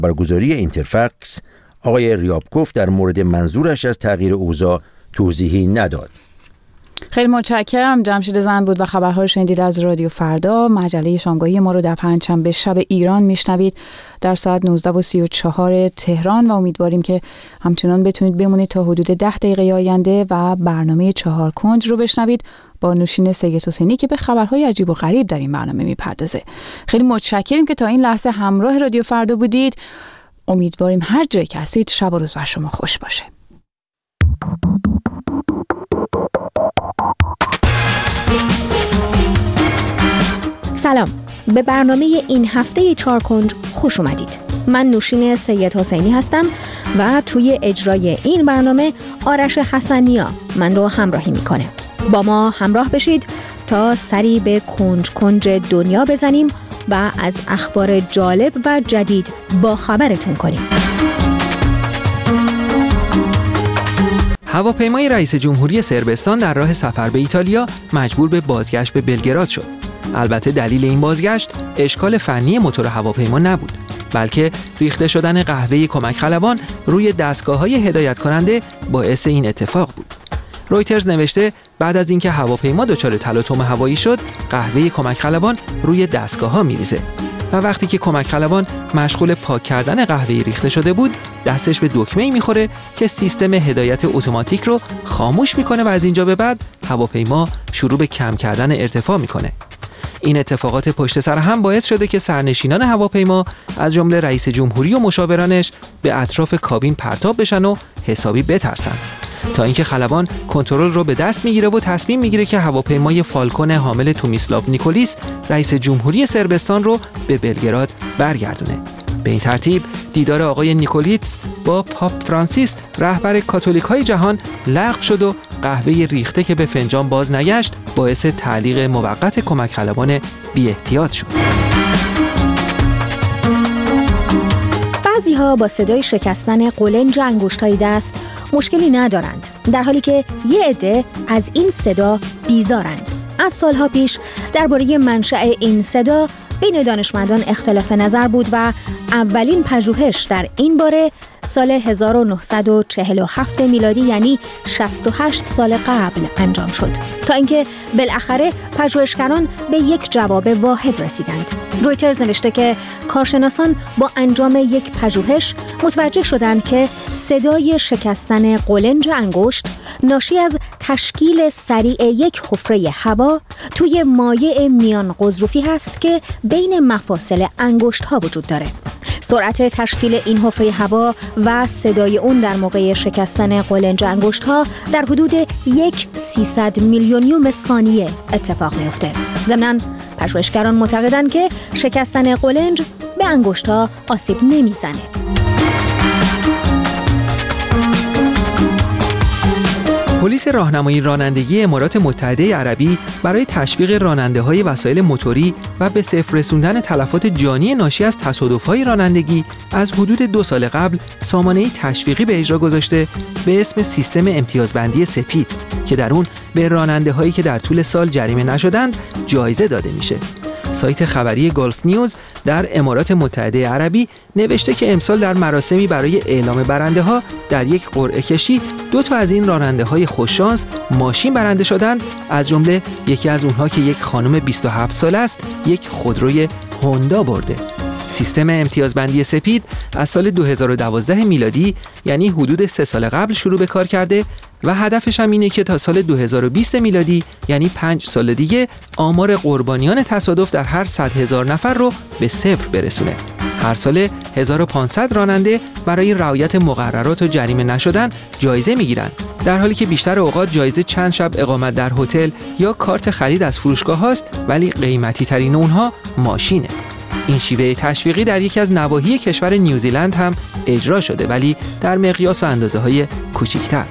خبرگزاری اینترفکس آقای ریابکوف در مورد منظورش از تغییر اوضاع توضیحی نداد. خیلی متشکرم. جمشید زند بود و خبرها رو شنیدید از رادیو فردا. مجله شامگاهی ما رو در پنجشنبه شب ایران میشنوید در ساعت 19:34 تهران و امیدواریم که همچنان بتونید بمونید تا حدود 10 دقیقه آینده و برنامه 4 کنج رو بشنوید با نوشین سید حسینی که به خبرهای عجیب و غریب در این برنامه میپردازه. خیلی متشکریم که تا این لحظه همراه رادیو فردا بودید. امیدواریم هر جایی که هستید شب و روز بر شما خوش باشه. سلام، به برنامه این هفته 4 کنج خوش اومدید. من نوشین سید حسینی هستم و توی اجرای این برنامه آرش حسنیا من رو همراهی میکنه. با ما همراه بشید تا سری به کنج کنج دنیا بزنیم و از اخبار جالب و جدید با خبرتون کنیم. هواپیمای رئیس جمهوری صربستان در راه سفر به ایتالیا مجبور به بازگشت به بلگراد شد. البته دلیل این بازگشت اشکال فنی موتور هواپیما نبود، بلکه ریخته شدن قهوه کمک خلبان روی دستگاه‌های هدایت کننده باعث این اتفاق بود. رویترز نوشته بعد از اینکه هواپیما دچار تلاطم هوایی شد، قهوه کمک خلبان روی دستگاه‌ها میریزه و وقتی که کمک خلبان مشغول پاک کردن قهوه ریخته شده بود، دستش به دکمه‌ای میخوره که سیستم هدایت اتوماتیک رو خاموش میکنه و از اینجا به بعد هواپیما شروع به کم کردن ارتفاع میکنه. این اتفاقات پشت سر هم باعث شده که سرنشینان هواپیما از جمله رئیس جمهوری و مشاورانش به اطراف کابین پرتاب بشن و حسابی بترسن، تا اینکه خلبان کنترل رو به دست میگیره و تصمیم میگیره که هواپیمای فالکون حامل تومیسلاو نیکولیس رئیس جمهوری صربستان رو به بلگراد برگردونه. به این ترتیب دیدار آقای نیکولیتس با پاپ فرانسیس رهبر کاتولیک‌های جهان لغو شد و قهوه ریخته که به فنجان باز نگشت باعث تعلیق موقت کمک خلبان بی احتیاط شد. بعضی‌ها با صدای شکستن قلنج انگشت‌های دست مشکلی ندارند، در حالی که یه عده از این صدا بیزارند. از سالها پیش درباره منشأ این صدا بین دانشمندان اختلاف نظر بود و اولین پژوهش در این باره سال 1947 میلادی، یعنی 68 سال قبل انجام شد، تا اینکه بالاخره پژوهشگران به یک جواب واحد رسیدند. رویترز نوشته که کارشناسان با انجام یک پژوهش متوجه شدند که صدای شکستن قلنج انگشت ناشی از تشکیل سریع یک حفره هوا توی مایع میان غضروفی هست که بین مفاصل انگشت ها وجود داره. سرعت تشکیل این حفره هوا و صدای اون در موقع شکستن قلنج انگشت ها در حدود 1/300 میلیونیوم ثانیه اتفاق میفته. ضمناً پژوهشگران معتقدند که شکستن قلنج به انگشت ها آسیب نمیزنه. پلیس راهنمایی رانندگی امارات متحده عربی برای تشویق راننده‌های وسایل موتوری و به صفر رسوندن تلفات جانی ناشی از تصادف‌های رانندگی از حدود 2 سال قبل سامانه‌ای تشویقی به اجرا گذاشته به اسم سیستم امتیازبندی سپید که در اون به راننده‌هایی که در طول سال جریمه نشدند جایزه داده میشه. سایت خبری گلف نیوز در امارات متحده عربی نوشته که امسال در مراسمی برای اعلام برنده ها در یک قرعه کشی 2 تا از این راننده های خوششانس ماشین برنده شدند، از جمله یکی از اونها که یک خانم 27 ساله است یک خودروی هوندا برده. سیستم امتیازبندی سپید از سال 2012 میلادی، یعنی حدود 3 سال قبل شروع به کار کرده و هدفش هم اینه که تا سال 2020 میلادی، یعنی 5 سال دیگه، آمار قربانیان تصادف در هر 100,000 نفر رو به 0 برسونه. هر سال 1500 راننده برای رعایت مقررات و جریمه نشدن جایزه میگیرن، در حالی که بیشتر اوقات جایزه چند شب اقامت در هتل یا کارت خرید از فروشگاه هاست، ولی قیمتی ترین اونها ماشینه. این شیوه تشویقی در یکی از نواحی کشور نیوزیلند هم اجرا شده، ولی در مقیاس و اندازه‌های کوچکتر.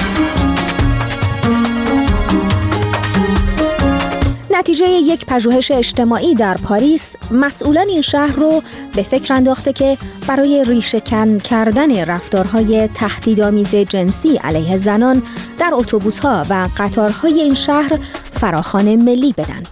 نتیجه یک پژوهش اجتماعی در پاریس مسئولان این شهر رو به فکر انداخته که برای ریشه‌کن کردن رفتارهای تهدیدآمیز جنسی علیه زنان در اتوبوس‌ها و قطارهای این شهر فراخوان ملی بدن.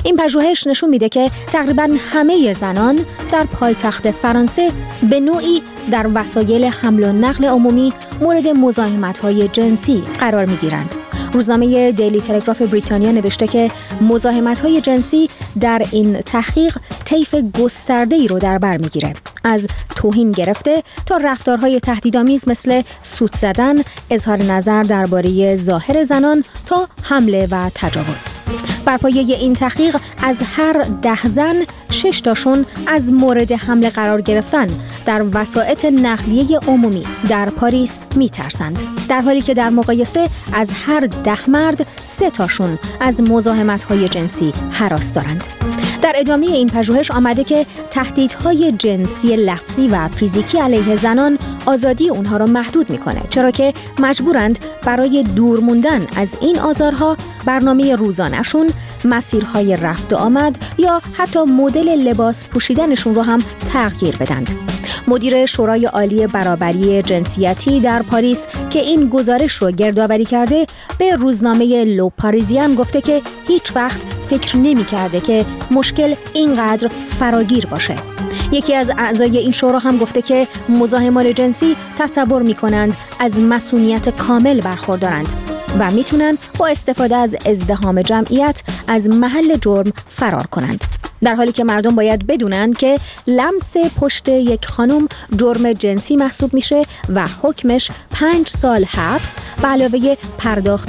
این پژوهش نشون میده که تقریباً همه زنان در پایتخت فرانسه به نوعی در وسایل حمل و نقل عمومی مورد مزاحمت‌های جنسی قرار می‌گیرند. روزنامه دیلی تلگراف بریتانیا نوشته که مزاحمت‌های جنسی در این تحقیق طیف گسترده‌ای رو در بر می‌گیره، از توهین گرفته تا رفتارهای تهدیدآمیز مثل سوت زدن، اظهار نظر درباره ظاهر زنان تا حمله و تجاوز. بر پایه این تحقیق از هر 10 زن 6 تاشون از مورد حمله قرار گرفتن در وسایط نقلیه عمومی در پاریس میترسند، در حالی که در مقایسه از هر 10 مرد 3 تاشون از مزاحمت‌های جنسی هراس دارند. در ادامه این پژوهش آمده که تهدیدهای جنسی لفظی و فیزیکی علیه زنان آزادی اونها را محدود میکنه، چرا که مجبورند برای دور موندن از این آزارها برنامه روزانه‌شون، مسیرهای رفت و آمد یا حتی مدل لباس پوشیدنشون رو هم تغییر بدند. مدیر شورای عالی برابری جنسیتی در پاریس که این گزارش رو گردآوری کرده به روزنامه لو پاریزیان گفته که هیچ وقت فکر نمی‌کرده که مشکل اینقدر فراگیر باشه. یکی از اعضای این شورا هم گفته که مزاحمان جنسی تصور می‌کنند از مسئولیت کامل برخوردارند و میتونن با استفاده از ازدحام جمعیت از محل جرم فرار کنند، در حالی که مردم باید بدونن که لمس پشت یک خانم جرم جنسی محسوب میشه و حکمش 5 سال حبس به علاوه پرداخت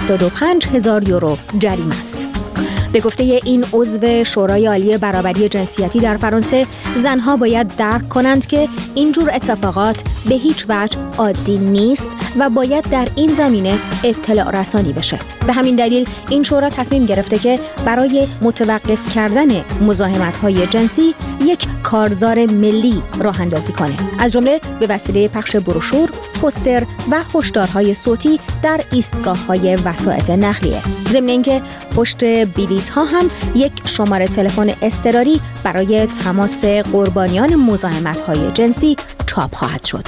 75,000 یورو جریمه است. به گفته این عضو شورای عالی برابری جنسیتی در فرانسه، زنها باید درک کنند که اینجور اتفاقات به هیچ وجه عادی نیست و باید در این زمینه اطلاع رسانی بشه. به همین دلیل این شورا تصمیم گرفته که برای متوقف کردن مزاحمت‌های جنسی یک کارزار ملی راه اندازی کنه، از جمله به وسیله پخش بروشور، پوستر و هشدارهای صوتی در ایستگاه‌های وسایط نقلیه. ضمن اینکه پشت بلیط‌ها هم یک شماره تلفن اضطراری برای تماس قربانیان مزاحمت‌های جنسی چاپ خواهد شد.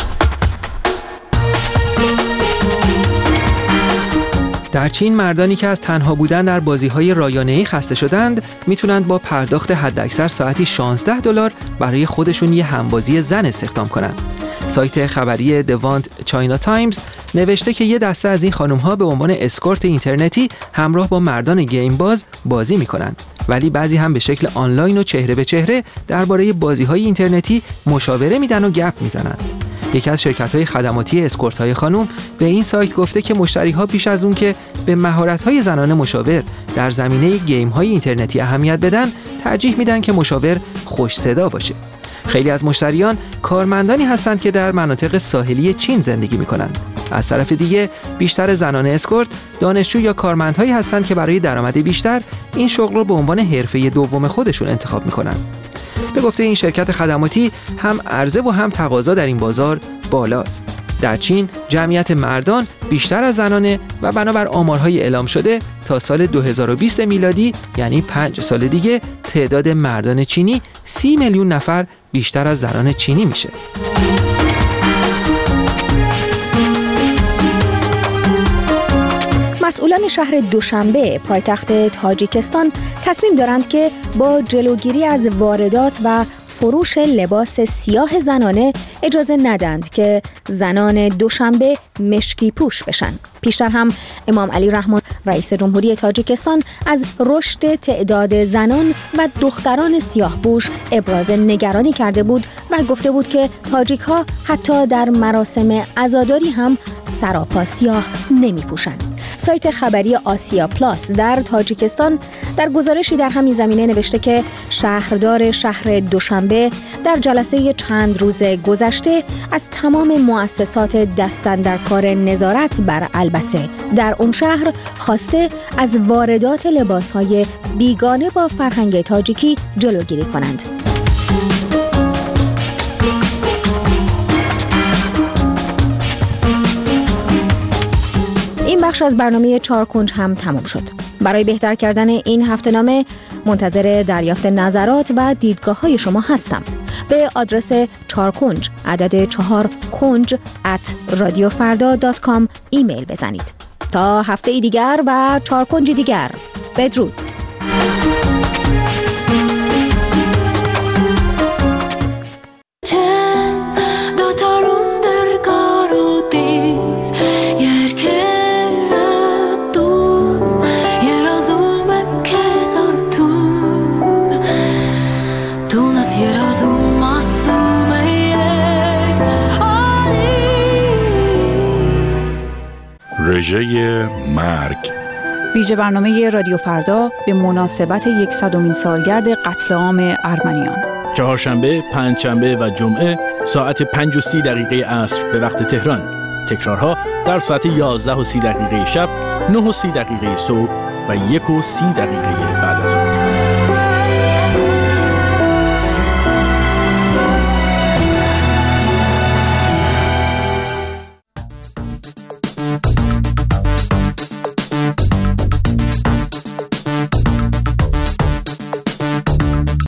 در چین مردانی که از تنها بودن در بازی‌های رایانه‌ای خسته شدند میتونند با پرداخت حداکثر ساعتی $16 برای خودشون یه همبازی زن استخدام کنند. سایت خبری دوانت چاینا تایمز نوشته که یه دسته از این خانم‌ها به عنوان اسکورت اینترنتی همراه با مردان گیم باز بازی می‌کنند، ولی بعضی هم به شکل آنلاین و چهره به چهره درباره بازی‌های اینترنتی مشاوره میدن و گپ میزنند. یکی از شرکت‌های خدماتی اسکورت‌های خانم به این سایت گفته که مشتری‌ها پیش از اون که به مهارت‌های زنان مشاور در زمینه گیم‌های اینترنتی اهمیت بدن، ترجیح میدن که مشاور خوش صدا باشه. خیلی از مشتریان کارمندانی هستند که در مناطق ساحلی چین زندگی می‌کنند. از طرف دیگه بیشتر زنان اسکورت دانشجو یا کارمندهایی هستند که برای درآمد بیشتر این شغل رو به عنوان حرفه دوم خودشون انتخاب می‌کنند. به گفته این شرکت خدماتی هم عرضه و هم تقاضا در این بازار بالاست. در چین جمعیت مردان بیشتر از زنانه و بنابر آمارهای اعلام شده تا سال 2020 میلادی، یعنی 5 سال دیگه، تعداد مردان چینی 30 میلیون نفر بیشتر از زنان چینی میشه. مسئولان شهر دوشنبه پایتخت تاجیکستان تصمیم دارند که با جلوگیری از واردات و فروش لباس سیاه زنانه اجازه ندند که زنان دوشنبه مشکی پوش بشن. پیشتر هم امام علی رحمان رئیس جمهوری تاجیکستان از رشد تعداد زنان و دختران سیاه پوش ابراز نگرانی کرده بود و گفته بود که تاجیک ها حتی در مراسم عزاداری هم سراپا سیاه نمی پوشند. سایت خبری آسیا پلاس در تاجیکستان در گزارشی در همین زمینه نوشته که شهردار شهر دوشنبه در جلسه چند روز گذشته از تمام مؤسسات دستاندرکار نظارت بر البسه در اون شهر خواسته از واردات لباس‌های بیگانه با فرهنگ تاجیکی جلوگیری کنند. این بخش از برنامه 4 کنج هم تمام شد. برای بهتر کردن این هفته‌نامه منتظر دریافت نظرات و دیدگاه‌های شما هستم. به آدرس 4 کنج عدد 4 کنج @radiofarda.com ایمیل بزنید. تا هفته دیگر و 4 کنج دیگر، بدرود. رژه مرگ. ویژه برنامه رادیو فردا به مناسبت 100مین سالگرد قتل عام ارمنیان. چهارشنبه، پنجشنبه و جمعه ساعت 5:30 عصر به وقت تهران. تکرارها در ساعت 11:30 شب، 9:30 صبح و 1:30 بعد از ظهر.